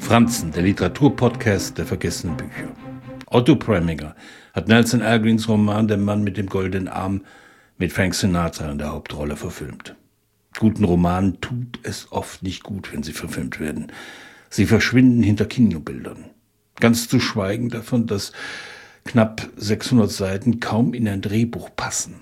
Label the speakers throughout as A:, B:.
A: Franzen, der Literaturpodcast der vergessenen Bücher. Otto Preminger hat Nelson Algrens Roman Der Mann mit dem goldenen Arm mit Frank Sinatra in der Hauptrolle verfilmt. Guten Romanen tut es oft nicht gut, wenn sie verfilmt werden. Sie verschwinden hinter Kinobildern. Ganz zu schweigen davon, dass knapp 600 Seiten kaum in ein Drehbuch passen.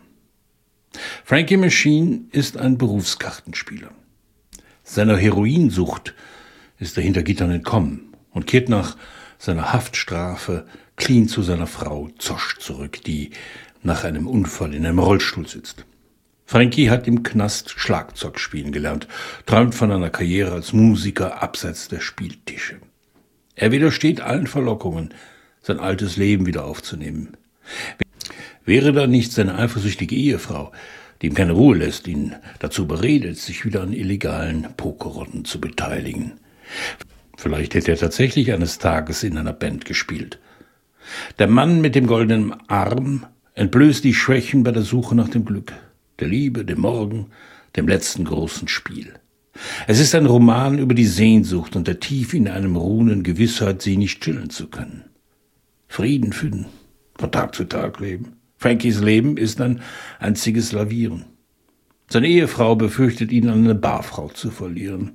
A: Frankie Machine ist ein Berufskartenspieler. Seiner Heroinsucht ist er hinter Gittern entkommen und kehrt nach seiner Haftstrafe clean zu seiner Frau Zosch zurück, die nach einem Unfall in einem Rollstuhl sitzt. Frankie hat im Knast Schlagzeug spielen gelernt, träumt von einer Karriere als Musiker abseits der Spieltische. Er widersteht allen Verlockungen, sein altes Leben wieder aufzunehmen. Wäre da nicht seine eifersüchtige Ehefrau, die ihm keine Ruhe lässt, ihn dazu beredet, sich wieder an illegalen Pokerrunden zu beteiligen. Vielleicht hätte er tatsächlich eines Tages in einer Band gespielt. Der Mann mit dem goldenen Arm entblößt die Schwächen bei der Suche nach dem Glück, der Liebe, dem Morgen, dem letzten großen Spiel. Es ist ein Roman über die Sehnsucht und der tief in einem ruhenden Gewissheit, sie nicht stillen zu können. Frieden finden, von Tag zu Tag leben. Frankies Leben ist ein einziges Lavieren. Seine Ehefrau befürchtet ihn, an eine Barfrau zu verlieren.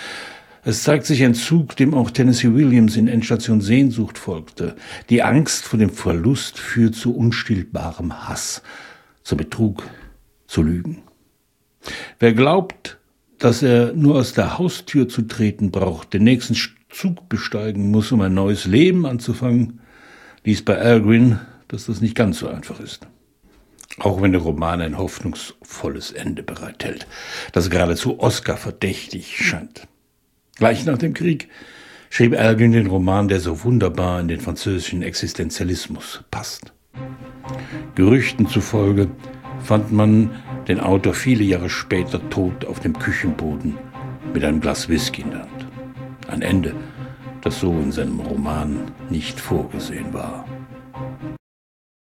A: Es zeigt sich ein Zug, dem auch Tennessee Williams in Endstation Sehnsucht folgte. Die Angst vor dem Verlust führt zu unstillbarem Hass, zu Betrug, zu Lügen. Wer glaubt, dass er nur aus der Haustür zu treten braucht, den nächsten Zug besteigen muss, um ein neues Leben anzufangen, liest bei Algren, dass das nicht ganz so einfach ist. Auch wenn der Roman ein hoffnungsvolles Ende bereithält, das geradezu Oscar-verdächtig scheint. Gleich nach dem Krieg schrieb Algren den Roman, der so wunderbar in den französischen Existenzialismus passt. Gerüchten zufolge fand man den Autor viele Jahre später tot auf dem Küchenboden mit einem Glas Whisky in der Hand. Ein Ende, das so in seinem Roman nicht vorgesehen war.